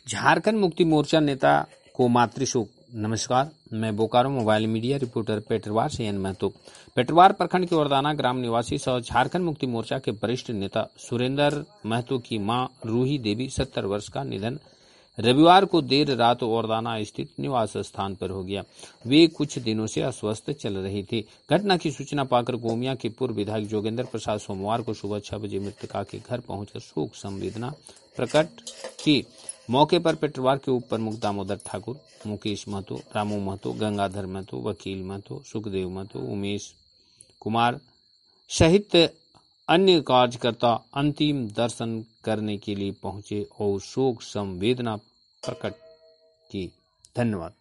झारखंड मुक्ति मोर्चा नेता को मातृशोक। नमस्कार, मैं Bokaro mobile media reporter Petarwar से एन महतो। पेटरवार प्रखंड के वरदाना ग्राम निवासी सह झारखंड मुक्ति मोर्चा के वरिष्ठ नेता सुरेंद्र महतो की मां रूही देवी 70 वर्ष का निधन रविवार को देर रात वरदाना स्थित निवास स्थान पर हो गया। वे कुछ दिनों से अस्वस्थ चल रही थी। घटना की सूचना पाकर गोमिया के पूर्व विधायक जोगेंद्र प्रसाद सोमवार को सुबह 6 बजे मृतका के घर पहुंचकर शोक संवेदना प्रकट की। मौके पर पेटरवार के उप प्रमुख दामोदर ठाकुर, मुकेश महतो, रामू महतो, गंगाधर महतो, वकील महतो, सुखदेव महतो, उमेश कुमार सहित अन्य कार्यकर्ता अंतिम दर्शन करने के लिए पहुंचे और शोक संवेदना प्रकट की। धन्यवाद।